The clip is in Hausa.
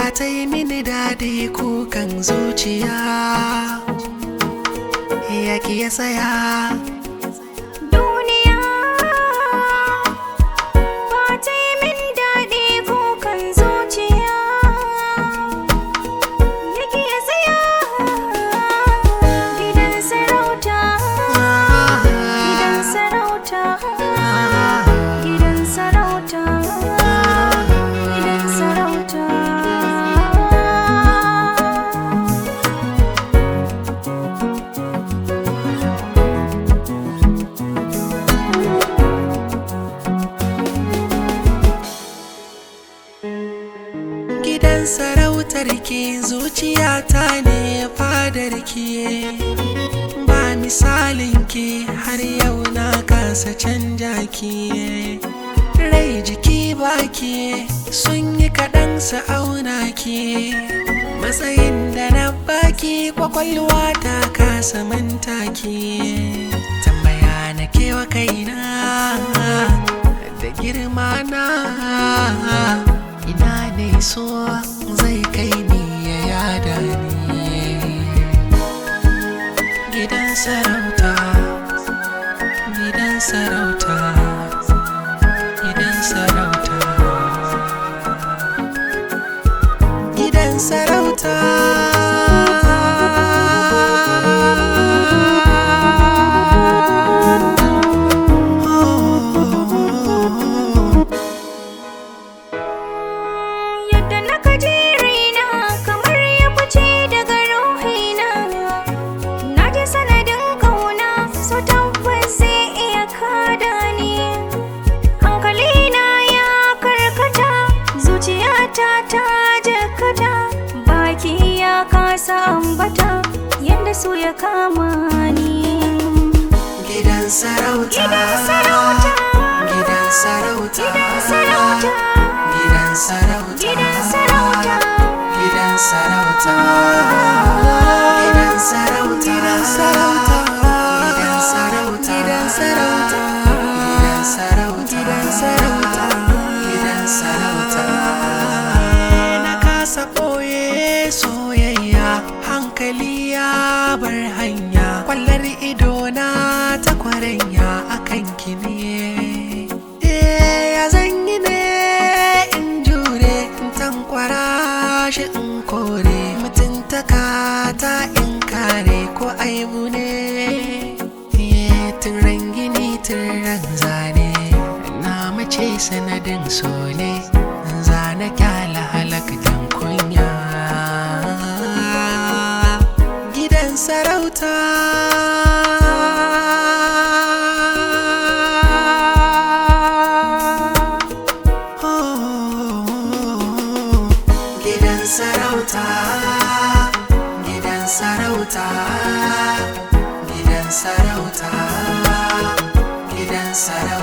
ta yi mini daɗi kukan zuciya yaki ya tsaya. Duniya ba ta yi min daɗi kukan zuciya yaki ya tsaya. Gidan sarauta, gidan sarauta, gidan sarauta, gidan sarauta. Gidan sarautar ki zuciyata ne fadar ki, ba misalin ki har yau na kasa canja ki. Rai jiki baki sun yi kaɗan su auna ki, matsayin da na baki kwakwalwa ta kasa manta ki. Tambaya na kewa kaina da girma na, ina ne so zai kai ni ya yada ni. Gidan sarauta, gidan sarauta, gidan sarauta, gidan sarauta. Kasa ambata yanda so ya kama ni. Gidan sarauta, gidan sarauta, gidan sarauta, gidan sarauta, gidan sarauta, gidan sarauta, gidan sarauta, gidan sarauta, gidan sarauta, gidan sarauta, gidan sarauta, gidan sarauta, gidan sarauta. Na kasa ɓoye soyayya, hankali ya bar hanya, kwallar idona ta kwarenya akan ki ne. Ya zan yi ne in jure, in tankwara shi in kore, mutuntaka ta in kare ko aibu ne. Tun rangini tun ran zane, na mace sanadin so ne, zane kyala halaktan kunya. Gidan sarauta, gidan sarauta, gidan sarauta, gidan sarauta, gidan sarauta.